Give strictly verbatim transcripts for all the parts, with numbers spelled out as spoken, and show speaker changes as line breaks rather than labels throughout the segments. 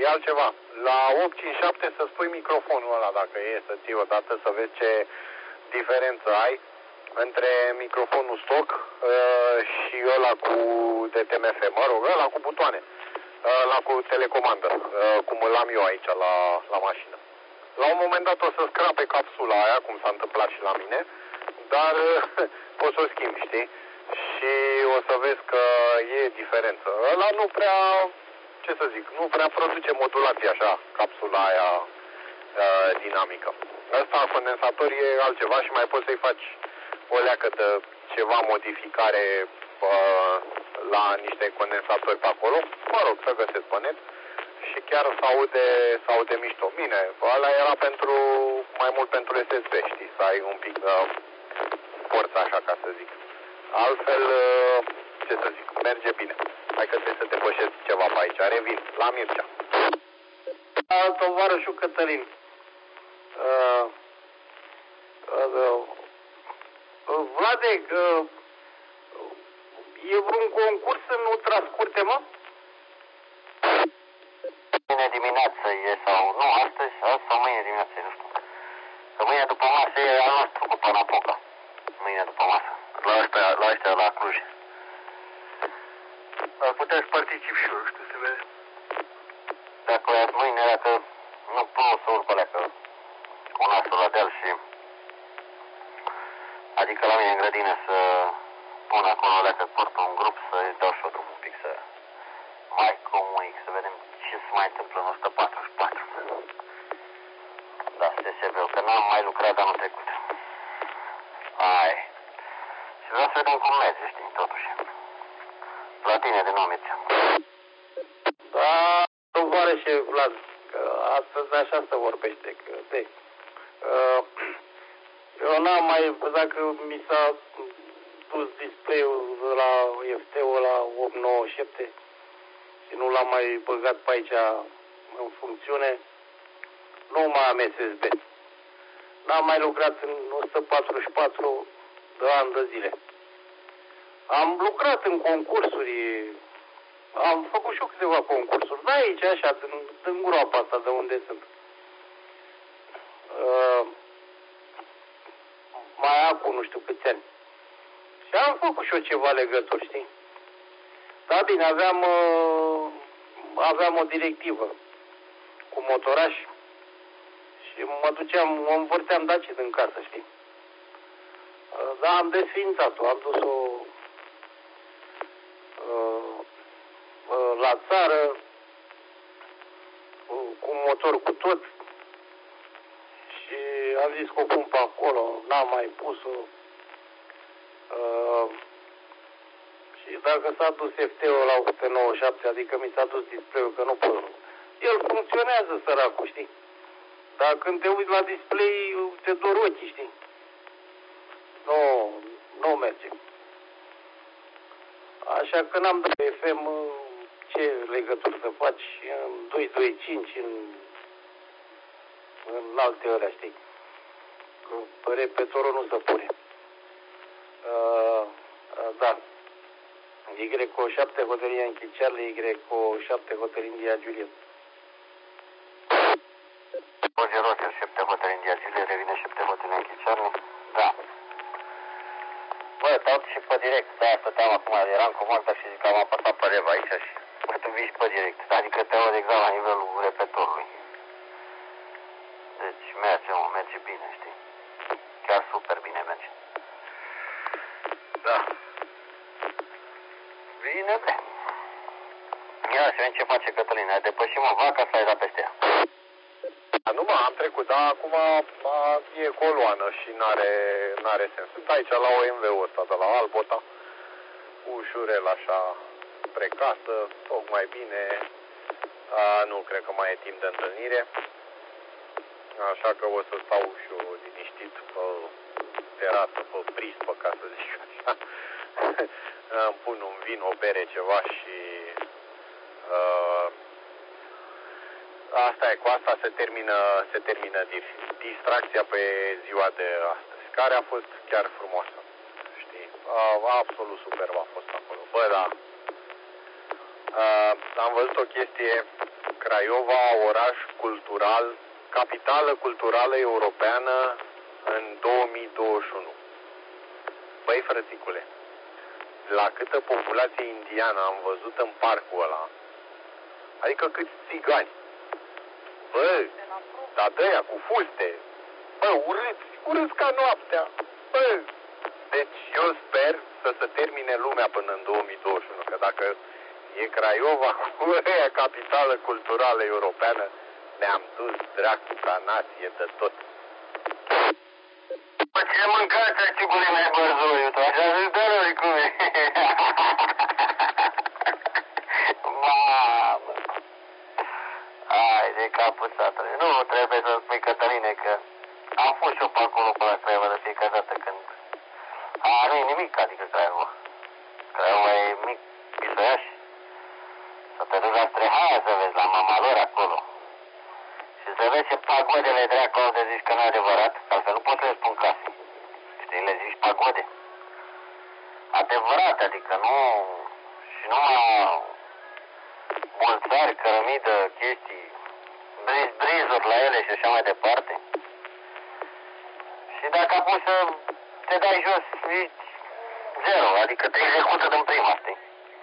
altceva. La opt cinci șapte să spui microfonul ăla, dacă e, să ții odată, să vezi ce diferență ai între microfonul stock uh, și ăla cu D T M F, mă rog, ăla cu butoane, ăla cu telecomandă, uh, cum îl am eu aici la, la mașină. La un moment dat o să scrape capsula aia, cum s-a întâmplat și la mine, dar uh, poți să o schimbi, știi? Și o să vezi că e diferență. Ăla nu prea, ce să zic, nu prea produce modulație așa, capsula aia uh, dinamică. Ăsta, condensator, e altceva și mai poți să-i faci o leacă de ceva modificare uh, la niște condensatori pe acolo. Mă rog, să găsesc pe net și chiar s-aude, s-aude mișto. Bine, ăla era pentru, mai mult pentru S S B, știi, să ai un pic de forță așa, ca să zic. Altfel, uh, ce să zic, merge bine. Hai că trebuie să te pășesc ceva pe aici. Revin, la Mircea.
Tovarășul Cătălin. Uh, uh, uh, Vlade, uh, e vreun concurs în ultrascurte, mă?
Mâine dimineață e sau nu, astăzi, azi sau mâine dimineață, nu știu. Că mâine după masă e al nostru cu Panapoca. Mâine după masă. La ăștia, la ăștia, la Cluj. Ar putea să particip și eu, nu știu, se vede. Dacă o iați mâine, dacă nu pot să urc alea, că cu nasul la deal și... Adică la mine în grădină să pun acolo alea, că port un grup, să-i dau și o drum un pic, să mai comunic, să vedem ce se mai întâmplă în o sută patruzeci și patru. Da, S S B-ul, că n-am mai lucrat anul trecut. Ai. Și vreau să vedem cum merge, știi, totuși. La tine de nou merge.
Da, tovarășe Vlad, că astăzi așa se vorbește, că de... Uh, eu n-am mai, dacă mi s-a dus display-ul la F T-ul la opt nouă șapte și nu l-am mai băgat pe aici în funcțiune, nu mai am S S B. N-am mai lucrat în o sută patruzeci și patru de ani de zile. Am lucrat în concursuri, am făcut și eu câteva concursuri, da, aici așa, din, din groapa asta de unde sunt. Uh, mai acum nu știu câți ani. Și am făcut și eu ceva legături, știi? Da, bine, aveam, uh, aveam o directivă cu motoraș și mă duceam, mă învârteam Daci din casă, știi? Uh, da, am desființat-o, am dus-o uh, uh, la țară uh, cu motor cu tot și am zis că o pun pe acolo, n-am mai pus-o. Uh, și dacă s-a dus F T-ul la o sută nouăzeci și șapte, adică mi s-a dus display-ul, că nu pot. El funcționează, săracul, știi? Dar când te uiți la display, te dor ochii, știi? Nu, nu merge. Așa că n-am dat F M ce legături să faci în doi doi cinci, în, în alte alea, știi? Că repetorul nu se pune. Uh, uh, da. Y O șapte Hotel Yankee Charlie, Y O șapte Hotel India Juliet.
zero șapte Hotel India Juliet, revine șapte Hotel Yankee Charlie. Da. Bă, dau și pe direct, da, stăteam acum, eram cu Magda și zic că am apăsat pe rev aici și bă, tu vii pe direct. Adică te aud exact la nivelul repetorului. Deci merge, mă, merge bine, știi? Chiar super bine merge. Da. Bine, bre. Ia să vedem ce face Cătălin. Ai depășit, mă, vaca sau ai dat peste ea?
Nu mă, am trecut, dar acum a, e coloană și n-are, n-are sens. Sunt aici la O M V-ul ăsta de la Albota, ușurel așa, spre casă, tocmai bine. A, nu cred că mai e timp de întâlnire, așa că o să stau și eu liniștit pe terasă, pe prispă, ca să zic așa. Îmi pun un vin, o bere, ceva și... Uh, asta e, cu asta se termină, se termină distracția pe ziua de astăzi, care a fost chiar frumoasă, știi, a, absolut superb a fost acolo. Bă, da, a, am văzut o chestie Craiova, oraș cultural, capitală culturală europeană în două mii douăzeci și unu. Băi, frățicule, la câtă populație indiană am văzut în parcul ăla, adică câți țigani. Bă, dar dă-ia cu fuste. Bă, urâți, urâți ca noaptea. Bă, deci eu sper să se termine lumea până în două mii douăzeci și unu, că dacă e Craiova cu aia capitală culturală europeană, ne-am dus dracu ca nație de tot.
Bă, ce mâncați acigule mai bărzoiu, tu așa zici de răi cum e. Mamă. Hai de capul satului. Nu trebuie să spui, Cătăline, că am fost și eu pe acolo pe la Craiova de fiecare dată când... A, nu e nimic, adică Craiova. Craiova e mic, Pisoiaș. Să te duci la Strehaia să vezi, la Mamalor acolo. Și să vezi ce pagodele dracu au de zici că nu e adevărat, altfel nu pot să le spun case. Știi, le zici pagode. Adevărat, adică nu... Și numai mulțari, cărămidă, chestii, briz, brizuri la ele și așa mai departe. Și dacă apuci să te dai jos, ești zero, adică te execută din prima, știi?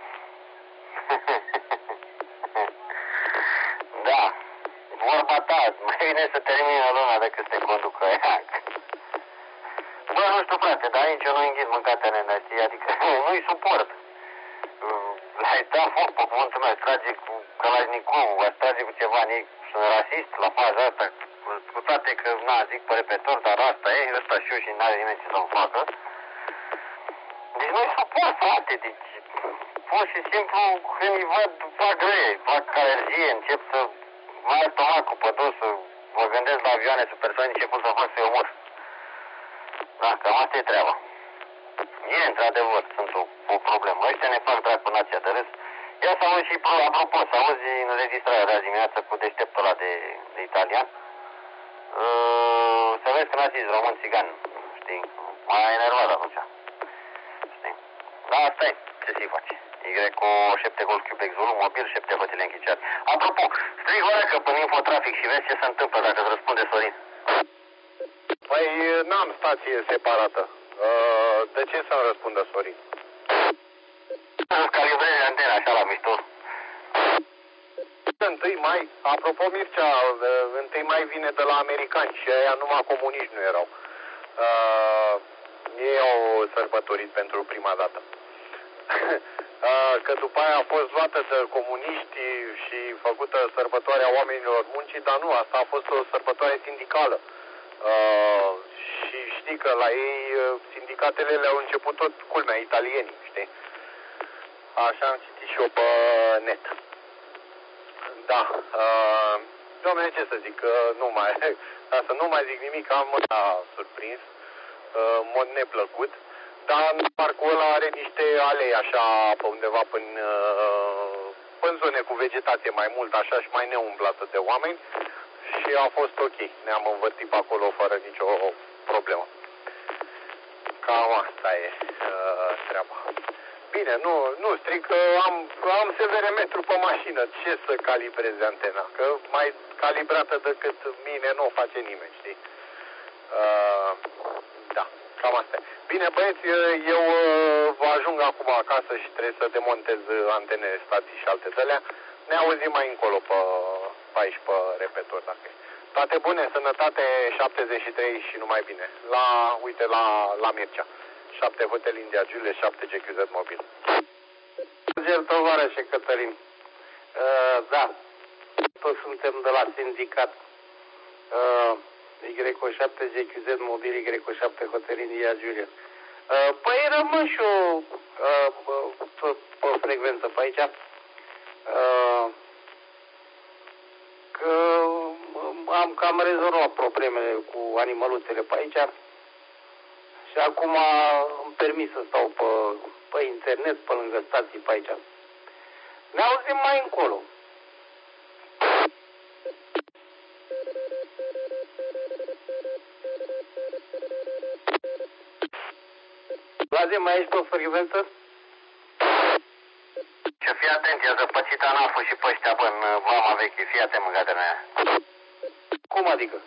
Da, vorba ta, mai bine să termină luna decât să te conducă aia. Bă, nu știu, frate, dar nici eu nu înghit mâncatele în știi, adică nu-i suport. L-ai dat foc pe cuvântul meu, trage cu Kalashnikov, aș trage cu ceva, sunt rasist la faza asta, cu, cu toate că, na, zic pe repetor, dar asta e, ăsta și eu și n-are nimeni ce să-mi facă. Deci nu-i suport, frate, deci pur și simplu când îi văd, fac greu, fac alergie, încep să mai stomacul pe dos, să mă gândesc la avioane supersonice, cum să fac să-i omor. Da, cam asta e treaba. E, într-adevăr, sunt o, o problemă. Ăștia ne fac dracu nația de râs. Ia să auzi și, apropo, să auzi înregistrarea de azi dimineață cu deșteptul ăla de, de italian. Uh, să vezi că n-a zis român țigan, știi? M-a enervat atunci. Știi? Da, asta e. Ce să-i faci? Y cu șapte Golf Quebec Zulu, mobil, șapte hotele închiciate. Apropo, strig o că până infotrafic și vezi ce se întâmplă dacă îți răspunde Sorin.
Păi n-am stație separată. Uh, de ce să-mi răspundă Sorin?
Să-ți calibrezi antena așa la mișto.
întâi mai, apropo Mircea, întâi mai vine de la americani și aia numai comuniști nu erau. Uh, ei au sărbătorit pentru prima dată. uh, că după aia a fost luată de comuniști și făcută sărbătoarea oamenilor muncii, dar nu, asta a fost o sărbătoare sindicală. Uh, și știi că la ei sindicatele le-au început tot, culmea, italienii, știi? Așa am citit și eu pe net. Da, uh, dom'le, ce să zic, uh, nu mai, ca să nu mai zic nimic, am ăla surprins, uh, în mod neplăcut, dar parcul ăla are niște alei așa pe undeva până, uh, în zone cu vegetație mai mult, așa și mai neumblată de oameni și a fost ok, ne-am învârtit pe acolo fără nicio problemă. Cam asta e uh, treaba. Bine, nu, nu stric, am, am severimetru pe mașină, ce să calibreze antena, că mai calibrată decât mine nu o face nimeni, știi? Uh, da, cam asta e. Bine, băieți, eu uh, ajung acum acasă și trebuie să demontez antenele, stații și alte de-alea. Ne auzim mai încolo pe, pe aici, pe repetor, dacă e. Toate bune, sănătate, șaptezeci și trei și numai bine. La, uite, la, la Mircea. șapte Hotel India Julius, șapte G Q Z mobil.
Zer, tovarășe Cătălin. Uh, da, toți suntem de la sindicat. Uh, Y șapte G Q Z mobil, Y șapte Hotel India Julius. Uh, păi rămân și eu uh, pe, pe frecvență pe aici. Uh, că am cam rezolvat problemele cu animăluțele pe aici. Și acum îmi permis să stau pe, pe internet, pe lângă stații pe aici. Ne auzim mai încolo. La zi mai ești pe frecvență?
Ce fii atent, e zăpăcită ăștia n-a fost și pe ăștia, bă, în vama veche, fii atent, mâncatele mea.
Cum adică?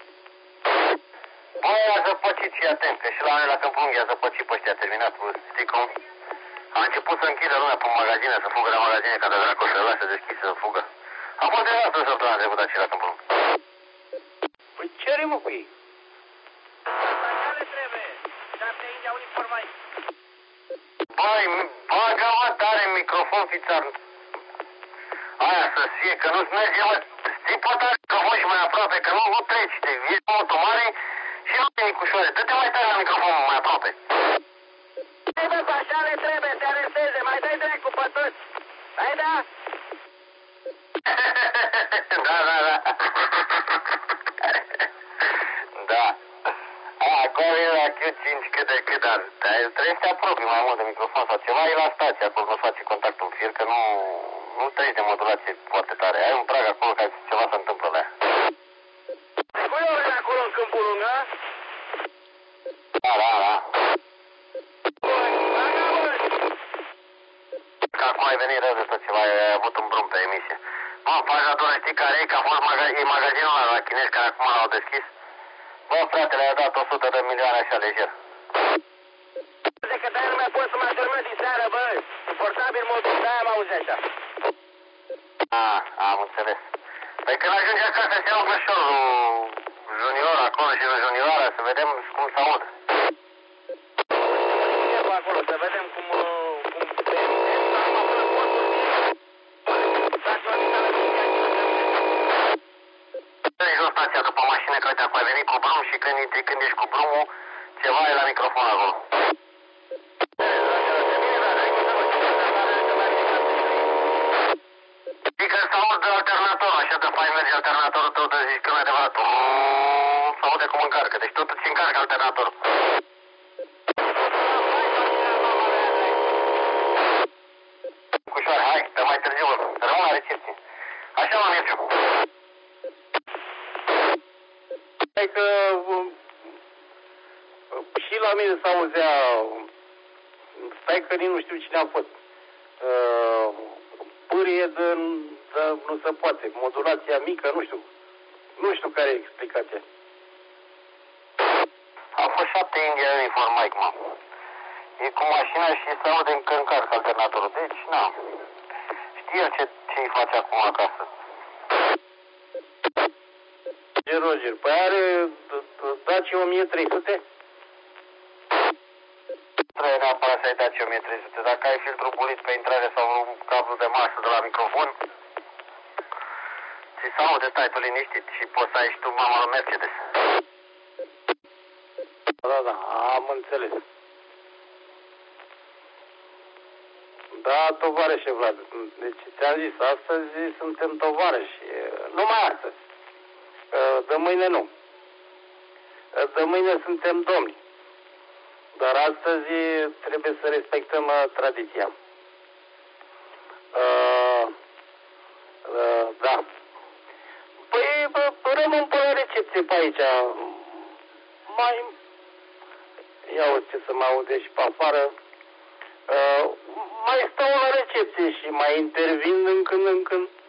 Bă, a zăpăcit, fii atent, că și la noi la Câmpul Lung i-a zăpăcit pe ăștia, terminat, bă, știi cum? A început să închidă lumea pe magazine, să fugă la magazine, ca de dracu, să lasă deschis, să fugă. A fost de dată săptămâna trecută și la Câmpul Lung.
Păi ce are, mă, cu ei?
Așa le trebuie. Șapte ingi au informat.
Băi, bagă, mă, tare microfon, fițar. Aia să fie, că nu-ți merge, mă, ții pe tare microfon și mai aproape, că nu, nu treci, te vieți motul mare și nu te nicușoare. Dă-te mai tare la microfon, mai aproape.
Hai, bă, așa le trebuie, te aresteze, mai dai dracu pe toți. Hai, da?
Da, da, da. Da. A, acolo e la Q cinci cât de cât, dar trebuie să te apropii mai mult de microfon sau ceva, e la stație, acolo nu face contact în fir, că nu, nu treci de modulație foarte tare. Ai un prag acolo ca ceva se întâmplă la ea.
Cu eu ori acolo în Câmpul Lung, a?
Da, da, da.
Băi, bagă, bă!
Că acum ai venit rău de tot ceva, ai avut un brum pe emisie. Mă, pagatoră, știi care e? Că a fost maga e magazinul ăla la chinezi care acum l-au deschis. Bă, frate, le-a dat o sută de milioane așa lejer.
De că de-aia nu mai pot să mă adormă din seară, bă! Suportabil modul, de-aia mă auzi așa.
Ah, am înțeles. Păi când ajunge acasă se iau ușorul junior acolo și junioara, să vedem cum se aud.
Acolo, să vedem cum... cum se emite. Acum până potul
Dă-i jos stația după mașină, că uite, acum ai venit cu brum și când, intri, când ești cu brumul, ceva e la microfon acolo. Adică să aud de alternatorul, așa de fain merge alternatorul tău, de zici că nu e adevărat. Să aude cum încarcă, deci tot îți încarcă alternatorul. Cușoare, hai, pe mai târziu, rămân la recepție. Așa m-am merge.
Hai că și la mine s-auzea, stai că nici nu știu cine a fost, pârie de, de nu se poate, modulația mică, nu știu, nu știu care e explicația.
Au fost șapte indieni uniformai, mă. E cu mașina și se aude încă încarcă alternatorul, deci, na, știe el ce, ce-i face acum acasă.
Roger, Roger, păi are Dacia o mie trei sute?
Trebuie neapărat să-i dați o mie trei sute. Dacă ai filtru bulit pe intrare sau un cablu de masă de la microfon, ți se aude, stai tu liniștit și poți să ai și tu mama lui Mercedes.
Da, da, am înțeles. Da, tovarășe Vlad, deci ți-am zis, astăzi suntem tovarăși, numai astăzi, de mâine nu, de mâine suntem domni, dar astăzi trebuie să respectăm tradiția. Uh, uh, da. Păi rămân pe recepție pe aici, mai, ia ce să mă aude și pe afară. Uh, mai stau la recepție și mai intervin în când în când.